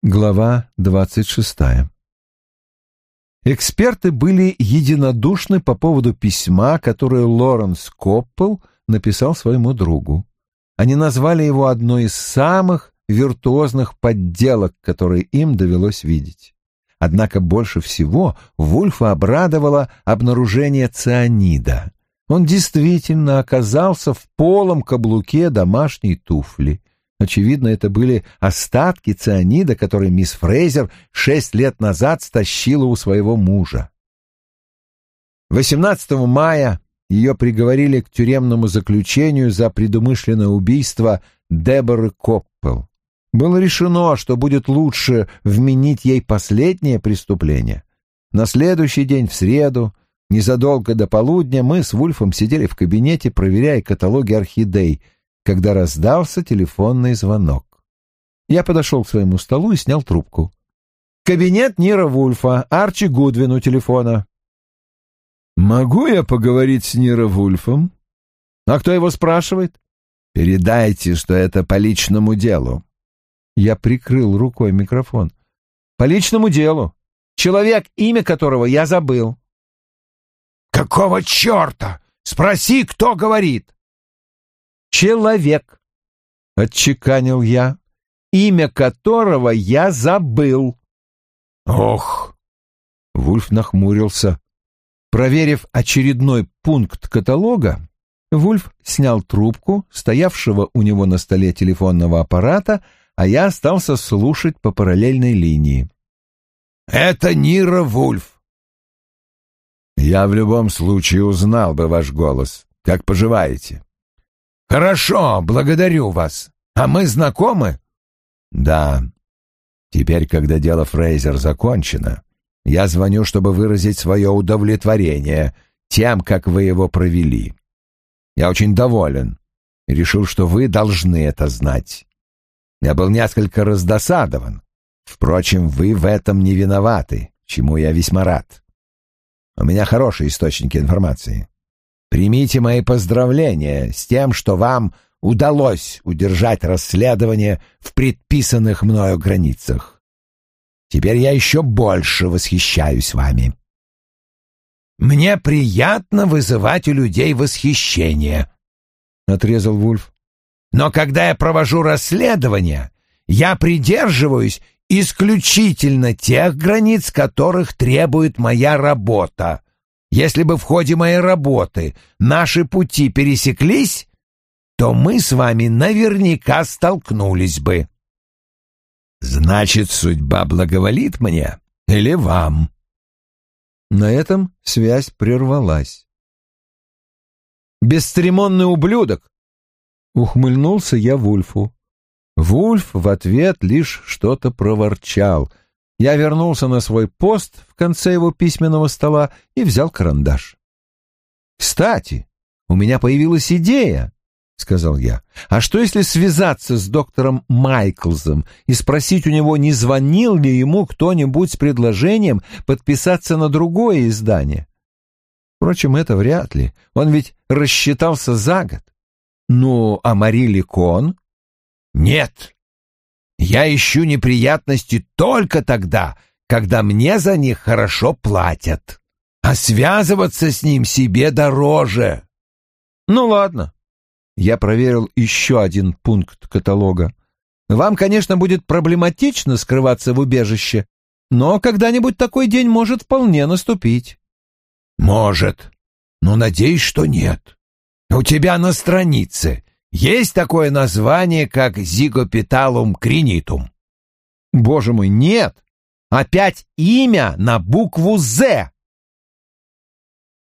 Глава 26. Эксперты были единодушны по поводу письма, которое Лоренс Коппел написал своему другу. Они назвали его одной из самых виртуозных подделок, которые им довелось видеть. Однако больше всего Вульфа обрадовало обнаружение цианида. Он действительно оказался в полом каблуке домашней туфли. Очевидно, это были остатки цианида, который мисс Фрейзер 6 лет назад стащила у своего мужа. 18 мая ее приговорили к тюремному заключению за предумышленное убийство Деборы Коппел. Было решено, что будет лучше вменить ей последнее преступление. На следующий день, в среду, незадолго до полудня, мы с Вульфом сидели в кабинете, проверяя каталоги орхидей, когда раздался телефонный звонок. Я подошел к своему столу и снял трубку. «Кабинет Нира Вульфа, Арчи Гудвин у телефона». «Могу я поговорить с Нира Вульфом?» «А кто его спрашивает?» «Передайте, что это по личному делу». Я прикрыл рукой микрофон. «По личному делу. Человек, имя которого я забыл». «Какого черта? Спроси, кто говорит». «Человек», — отчеканил я, — «имя которого я забыл». «Ох!» — Вульф нахмурился. Проверив очередной пункт каталога, Вульф снял трубку стоявшего у него на столе телефонного аппарата, а я остался слушать по параллельной линии. «Это Нира Вульф». «Я в любом случае узнал бы ваш голос. Как поживаете?» «Хорошо, благодарю вас. А мы знакомы?» «Да. Теперь, когда дело Фрейзер закончено, я звоню, чтобы выразить свое удовлетворение тем, как вы его провели. Я очень доволен и решил, что вы должны это знать. Я был несколько раздосадован. Впрочем, вы в этом не виноваты, чему я весьма рад. У меня хорошие источники информации. Примите мои поздравления с тем, что вам удалось удержать расследование в предписанных мною границах. Теперь я еще больше восхищаюсь вами». «Мне приятно вызывать у людей восхищение», — отрезал Вульф. «Но когда я провожу расследование, я придерживаюсь исключительно тех границ, которых требует моя работа. Если бы в ходе моей работы наши пути пересеклись, то мы с вами наверняка столкнулись бы». «Значит, судьба благоволит мне или вам?» На этом связь прервалась. «Бесцеремонный ублюдок!» — ухмыльнулся я Вульфу. Вульф в ответ лишь что-то проворчал. Я вернулся на свой пост в конце его письменного стола и взял карандаш. «Кстати, у меня появилась идея», — сказал я. «А что, если связаться с доктором Майклзом и спросить у него, не звонил ли ему кто-нибудь с предложением подписаться на другое издание? Впрочем, это вряд ли. Он ведь рассчитался за год. Ну, а Мари Ликон?» «Нет. Я ищу неприятности только тогда, когда мне за них хорошо платят. А связываться с ним себе дороже». «Ну ладно». Я проверил еще один пункт каталога. «Вам, конечно, будет проблематично скрываться в убежище, но когда-нибудь такой день может вполне наступить». «Может, но надеюсь, что нет. У тебя на странице есть такое название, как зигопиталум кринитум?» «Боже мой, нет! Опять имя на букву «З».